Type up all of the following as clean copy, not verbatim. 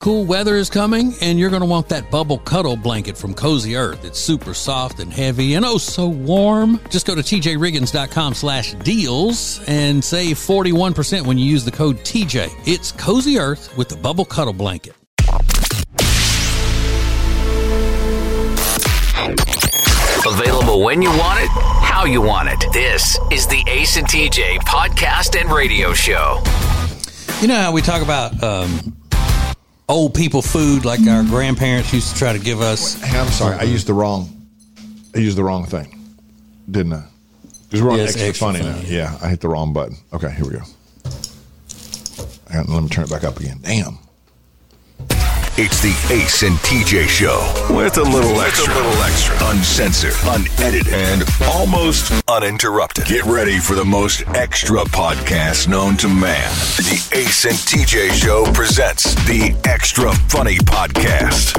Cool weather is coming, and you're going to want that bubble cuddle blanket from Cozy Earth. It's super soft and heavy and oh so warm. Just go to tjriggins.com/deals and save 41% when you use the code TJ. It's Cozy Earth with the bubble cuddle blanket. Available when you want it, how you want it. This is the Ace and TJ podcast and radio show. You know how we talk about old people food like our grandparents used to try to give us? Hey, I'm sorry. I used the wrong thing, didn't I? Because we're on extra funny now. Yeah, I hit the wrong button. Okay, here we go. Let me turn it back up again. Damn. It's the Ace and TJ Show with a little extra, uncensored, unedited, and almost uninterrupted. Get ready for the most extra podcast known to man. The Ace and TJ Show presents the Extra Funny Podcast.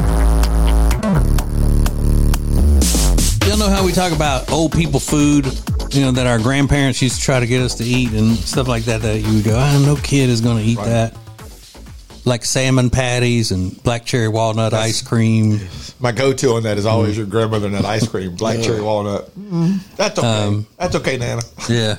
Y'all know how we talk about old people food, that our grandparents used to try to get us to eat and stuff like that you would go, no kid is going to eat that. Like salmon patties and black cherry walnut ice cream. My go-to on that is always your grandmother nut ice cream, black cherry walnut. That's okay. That's okay, Nana. Yeah.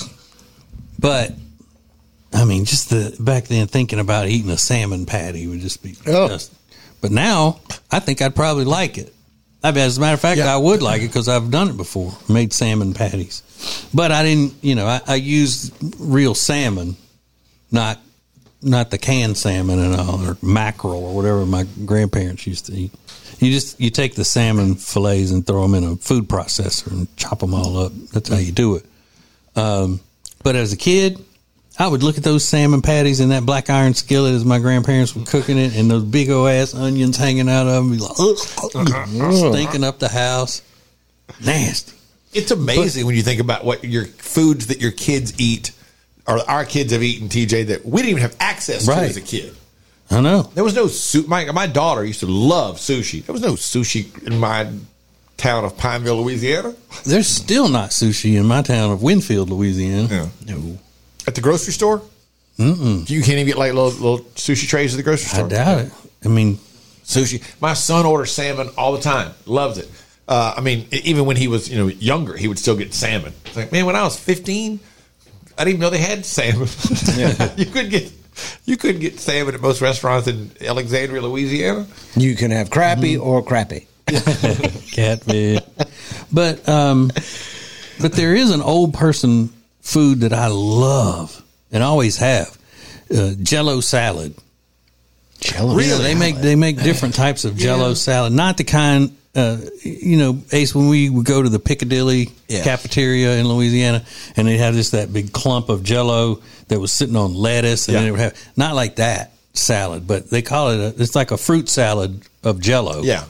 But, just back then thinking about eating a salmon patty would just be disgusting. But now, I think I'd probably like it. As a matter of fact, I would like it because I've done it before, made salmon patties. But I didn't, I used real salmon, not the canned salmon and all, or mackerel or whatever my grandparents used to eat. You take the salmon fillets and throw them in a food processor and chop them all up. That's how you do it. But as a kid, I would look at those salmon patties in that black iron skillet as my grandparents were cooking it, and those big old ass onions hanging out of them, be like, stinking up the house. Nasty. It's amazing when you think about what your foods that your kids eat, or our kids have eaten, TJ, that we didn't even have access to as a kid. I know. There was no sushi. My daughter used to love sushi. There was no sushi in my town of Pineville, Louisiana. There's still not sushi in my town of Winfield, Louisiana. Yeah. No. At the grocery store? Mm-mm. You can't even get like little sushi trays at the grocery store? I doubt it. Sushi. My son orders salmon all the time. Loves it. Even when he was younger, he would still get salmon. It's like, man, when I was 15... I didn't even know they had salmon. Yeah. You could get salmon at most restaurants in Alexandria, Louisiana. You can have crappie or crappie. Catfish. But there is an old person food that I love and always have. Jell-O salad. Jell-O really? Salad. They make different types of Jell-O salad. Not the kind... Ace, when we would go to the Piccadilly cafeteria in Louisiana, and they'd have that big clump of Jell-O that was sitting on lettuce, and then it would have not like that salad, but they call it it's like a fruit salad of Jell-O. Yeah.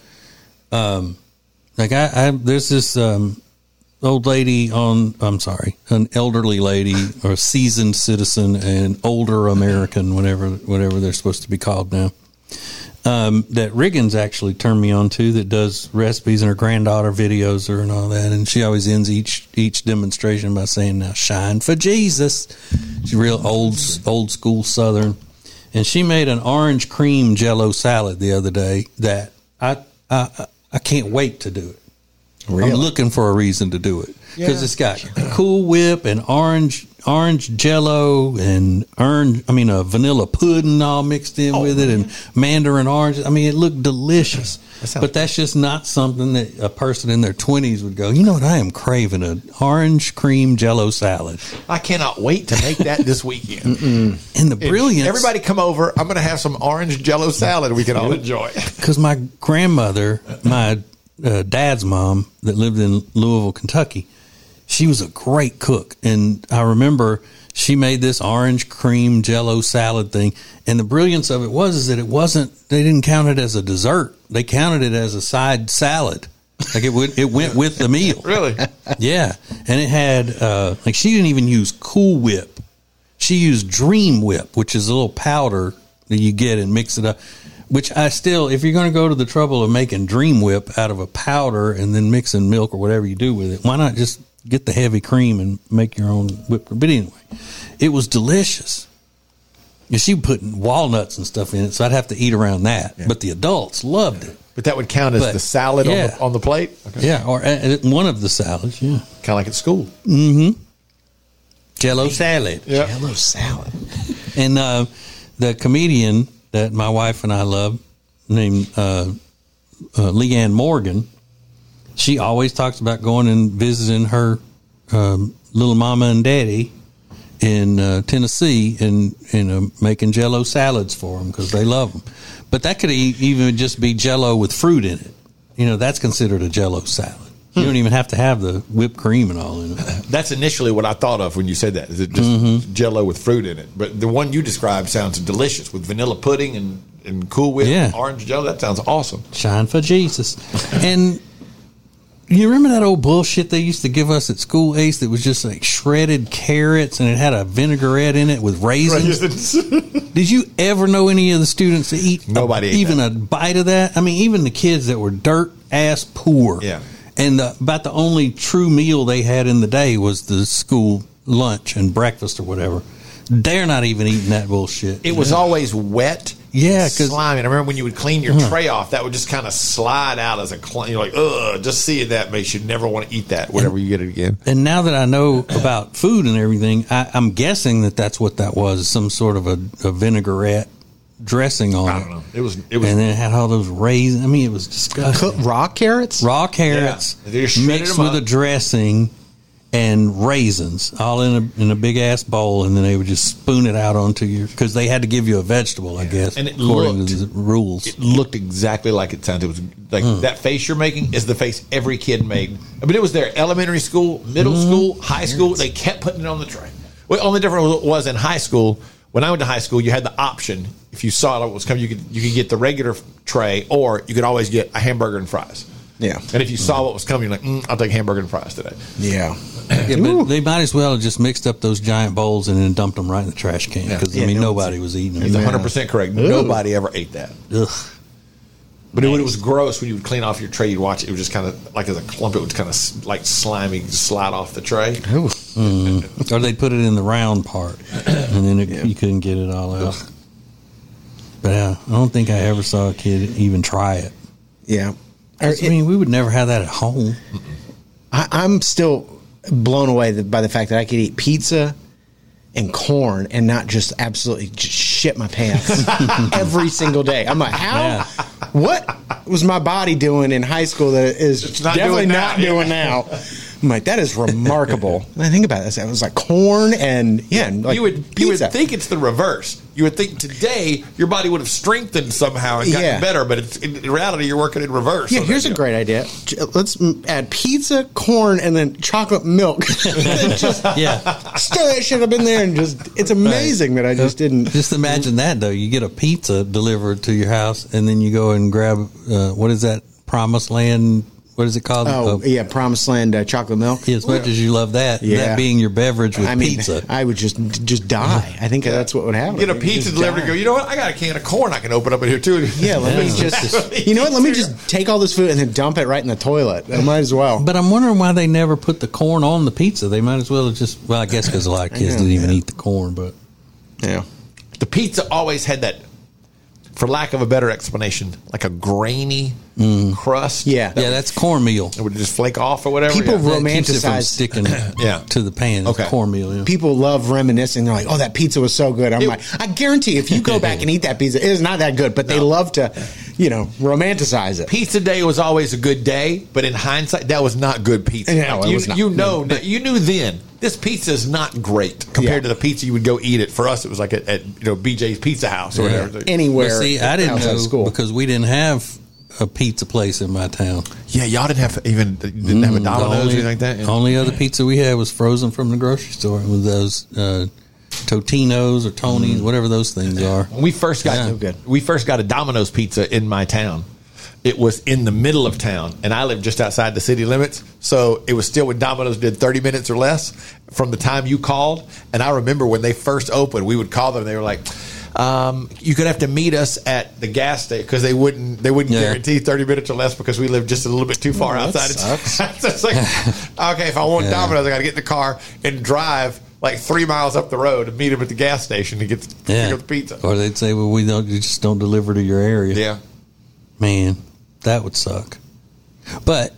There's this old lady an elderly lady or a seasoned citizen, an older American, whatever they're supposed to be called now. That Riggins actually turned me on to, that does recipes, and her granddaughter videos her and all that, and she always ends each demonstration by saying, "Now shine for Jesus." She's real old school Southern, and she made an orange cream Jell-O salad the other day that I can't wait to do it. Really? I'm looking for a reason to do it because it's got Cool Whip and orange Jell-O and a vanilla pudding all mixed in with it, and mandarin orange. It looked delicious. But that's just not something that a person in their 20s would go, you know what, I am craving an orange cream Jell-O salad. I cannot wait to make that this weekend. And the brilliance. Everybody come over. I'm going to have some orange Jell-O salad we can all enjoy. Because my grandmother, my dad's mom that lived in Louisville, Kentucky, she was a great cook. And I remember she made this orange cream Jell-O salad thing. And the brilliance of it was that they didn't count it as a dessert. They counted it as a side salad. Like it went with the meal. Really? Yeah. And it had, she didn't even use Cool Whip. She used Dream Whip, which is a little powder that you get and mix it up. Which if you're going to go to the trouble of making Dream Whip out of a powder and then mixing milk or whatever you do with it, why not just get the heavy cream and make your own whipped cream? But anyway, it was delicious. And she put walnuts and stuff in it, so I'd have to eat around that. Yeah. But the adults loved it. But that would count as the salad on the plate? Okay. Yeah, or one of the salads, yeah. Kind of like at school. Mm-hmm. Jello salad. Yeah. Jello salad. And the comedian that my wife and I love, named Leanne Morgan, she always talks about going and visiting her little mama and daddy in Tennessee and making Jello salads for them because they love them. But that could even just be Jello with fruit in it. You know, that's considered a Jello salad. You don't even have to have the whipped cream and all in it. That's initially what I thought of when you said that. Is it just Jello with fruit in it? But the one you described sounds delicious with vanilla pudding and Cool Whip, orange Jello. That sounds awesome. Shine for Jesus. And you remember that old bullshit they used to give us at school, Ace, that was just like shredded carrots and it had a vinaigrette in it with raisins? Did you ever know any of the students to eat even a bite of that? I mean, even the kids that were dirt ass poor. Yeah. And about the only true meal they had in the day was the school lunch and breakfast or whatever. They're not even eating that bullshit. It was always wet. Yeah, slimy. And I remember when you would clean your tray off, that would just kind of slide out as a you're like, ugh, just seeing that makes you never want to eat that whenever you get it again. And now that I know about food and everything, I'm guessing that that's what that was, some sort of a vinaigrette dressing on it. I don't know. It was, and then it had all those raisins. I mean, it was disgusting. Raw carrots? Raw carrots mixed with a dressing and raisins all in a big ass bowl, and then they would just spoon it out onto your, because they had to give you a vegetable, I guess, and it according to the rules. It looked exactly like it sounded. It was like that face you're making is the face every kid made. I mean, it was their elementary school, middle school, high school. They kept putting it on the tray. Well, the only difference was in high school. When I went to high school, you had the option. If you saw what was coming, you could get the regular tray, or you could always get a hamburger and fries. Yeah. And if you saw what was coming, you're like, I'll take hamburger and fries today. Yeah. Yeah, but they might as well have just mixed up those giant bowls and then dumped them right in the trash can, because I mean, nobody was eating them. He's 100% correct. Nobody ever ate that. Ugh. But when it was gross, when you would clean off your tray, you'd watch it. It was just kind of like as a clump. It would kind of like slimy slide off the tray. Or they'd put it in the round part, and then you couldn't get it all out. Ugh. But I don't think I ever saw a kid even try it. Yeah. I mean, we would never have that at home. I'm still blown away by the fact that I could eat pizza and corn and not just absolutely just shit my pants every single day. I'm like, how? Yeah. What was my body doing in high school that is definitely not doing now? I'm like, that is remarkable. And I think about this. It was like corn and like you would think it's the reverse. You would think today your body would have strengthened somehow and gotten better, but in reality you're working in reverse. Yeah, here's a great idea. Let's add pizza, corn, and then chocolate milk. Just stir that shit up in there and it's amazing that I just didn't. Just imagine that though. You get a pizza delivered to your house and then you go and grab, what is that, Promised Land? What is it called? Promised Land chocolate milk. As much as you love that, that being your beverage with pizza. I would just die. I think that's what would happen. Get a pizza delivered and go, you know what? I got a can of corn I can open up in here too. Yeah, let me just, you know what? Let me just take all this food and then dump it right in the toilet. I might as well. But I'm wondering why they never put the corn on the pizza. They might as well have just, I guess because a lot of kids didn't even eat the corn, but. Yeah. The pizza always had that, for lack of a better explanation, like a grainy crust. Yeah. That's cornmeal. It would just flake off or whatever. People That keeps it from romanticize sticking to the pan. It's cornmeal. Yeah. People love reminiscing. They're like, oh, that pizza was so good. I'm like, I guarantee if you go back and eat that pizza, it is not that good. But they love to, romanticize it. Pizza day was always a good day, but in hindsight, that was not good pizza. No, it was not. You knew then. This pizza is not great compared to the pizza you would go eat it. For us, it was like at BJ's Pizza House or whatever. Anywhere. But see, I didn't know school. because we didn't have a pizza place in my town. Yeah, y'all didn't have a Domino's or anything like that. Yeah. Only other pizza we had was frozen from the grocery store with those Totino's or Tony's, whatever those things are. When we first got a Domino's pizza in my town. It was in the middle of town, and I lived just outside the city limits. So it was still when Domino's did 30 minutes or less from the time you called. And I remember when they first opened, we would call them. And they were like, "You could have to meet us at the gas station," because they wouldn't guarantee 30 minutes or less because we lived just a little bit too far outside. So it's like, okay, if I want Domino's, I got to get in the car and drive like 3 miles up the road and meet him at the gas station to get pick up the pizza. Or they'd say, well, you just don't deliver to your area. Yeah. Man, that would suck. But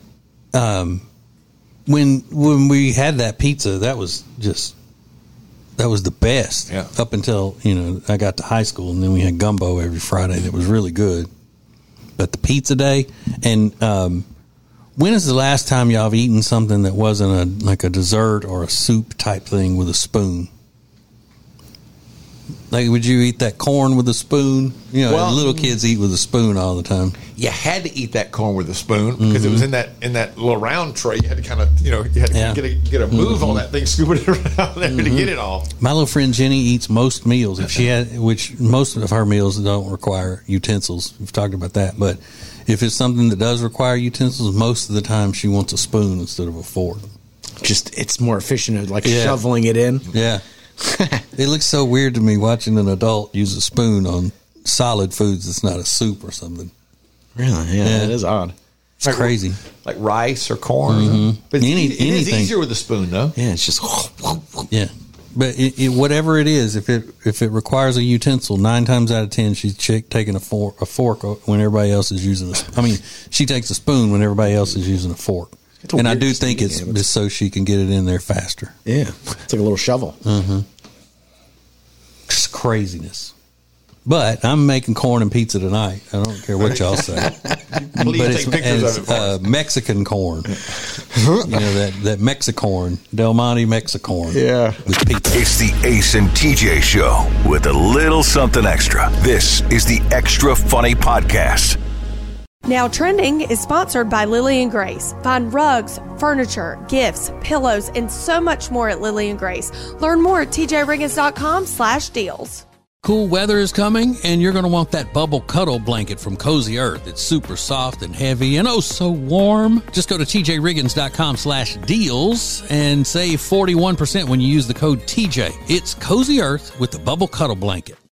when we had that pizza, that was the best. Yeah. Up until, I got to high school, and then we had gumbo every Friday that was really good. But the pizza day, and when is the last time y'all have eaten something that wasn't a dessert or a soup type thing with a spoon? Like, would you eat that corn with a spoon? Little kids eat with a spoon all the time. You had to eat that corn with a spoon because it was in that little round tray. You had to kind of, you had to get a move on that thing, scoop it around there to get it all. My little friend Jenny eats most meals. Which most of her meals don't require utensils. We've talked about that. But if it's something that does require utensils, most of the time she wants a spoon instead of a fork. Just, it's more efficient, like shoveling it in. Yeah. It looks so weird to me watching an adult use a spoon on solid foods that's not a soup or something. Really? Yeah, it is odd. It's crazy. Like rice or corn. But it is easier with a spoon, though. Yeah, it's just... Yeah. But whatever it is, if it requires a utensil, 9 times out of 10, she's taking a fork when everybody else is using she takes a spoon when everybody else is using a fork. And I do think it's just so she can get it in there faster. Yeah. It's like a little shovel. Just craziness. But I'm making corn and pizza tonight. I don't care what y'all say. Please take pictures of it. Mexican corn. That Mexicorn. Del Monte Mexicorn. Yeah. With pizza. It's the Ace and TJ Show with a little something extra. This is the Extra Funny Podcast. Now Trending is sponsored by Lily & Grace. Find rugs, furniture, gifts, pillows, and so much more at Lily & Grace. Learn more at tjriggins.com/deals. Cool weather is coming, and you're going to want that bubble cuddle blanket from Cozy Earth. It's super soft and heavy and oh so warm. Just go to tjriggins.com/deals and save 41% when you use the code TJ. It's Cozy Earth with the bubble cuddle blanket.